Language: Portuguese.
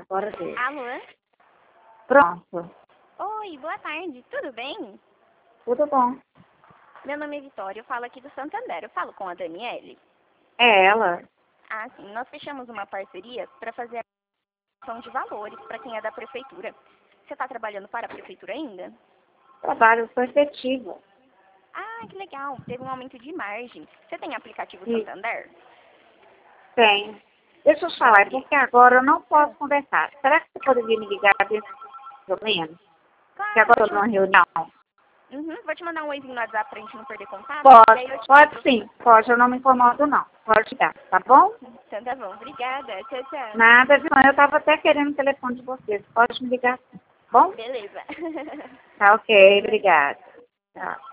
Agora deu. Alô? Pronto. Oi, boa tarde, tudo bem? Tudo bom. Meu nome é Vitória, eu falo aqui do Santander. Eu falo com a Daniele. É ela. Ah, sim, nós fechamos uma parceria para fazer a ação de valores para quem é da prefeitura. Você está trabalhando para a prefeitura ainda? Trabalho foi efetivo. Ah, que legal, teve um aumento de margem. Você tem aplicativo E Santander? tem. Deixa eu falar, é Maravilha. porque agora eu não posso conversar. Será que você poderia me ligar dentro do menos? Porque Claro, agora eu estou numa reunião. vou te mandar um oizinho no WhatsApp pra gente não perder contato. E aí eu te Pode ligo. sim. Pode, eu não me incomodo não. Pode dar, tá bom? Então tá bom, obrigada. Tchau, tchau. Nada de não. Eu estava até querendo o telefone de vocês. Pode me ligar, tá bom? Beleza. Tá ok, obrigada. Tchau.